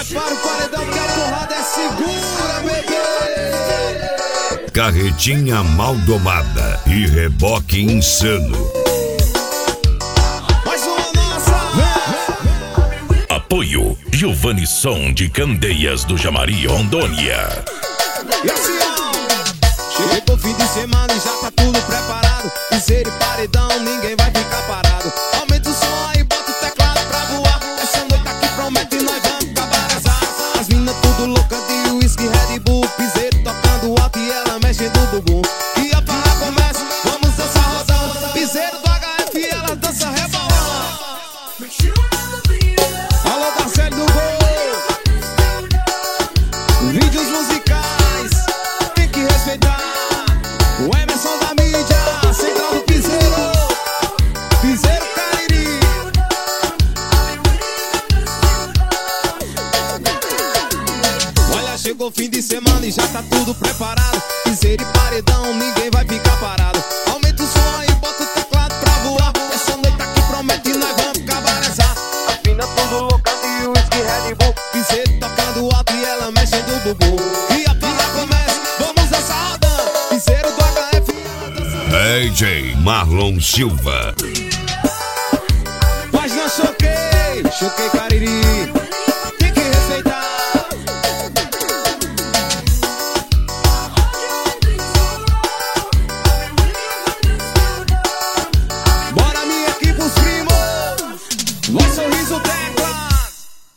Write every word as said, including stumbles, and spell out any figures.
Prepara o paredão que a porrada é segura, bebê. Carretinha mal domada e reboque insano. Mais uma nossa. Apoio Giovanni Som de Candeias do Jamari, Rondônia. E assim, ó, chegou o fim de semana e já tá tudo preparado. Piseiro e paredão, ninguém vai ficar parado. Aumenta o som aí, bota o teclado pra voar. Essa noite aqui promete e nós vamos cabarazar. As minas tudo loucas de whisky, Red Bull. Piseiro tocando alto e ela mexendo o bumbum. E a farra começa, vamos dançar rodão. Piseiro do H F e ela dança rebolão. Alô, Marcelo do Gol. Vídeos musicais, tem que respeitar. O Emerson da mídia, central do Piseiro. Piseiro Cariri. Olha, chegou o fim de semana e já tá tudo preparado. Piseiro e paredão, ninguém vai ficar parado. Aumenta o som aí, bota o teclado pra voar. Essa noite aqui promete e nós vamos cabarazar. A fina tudo louca e o whisky Red Bull. Piseiro tocando alto e ela mexendo o bumbum. E a farra começa, vamos dançar rodando. Piseiro do H F. D J Marlon Silva. Mas não choquei, choquei Cariri.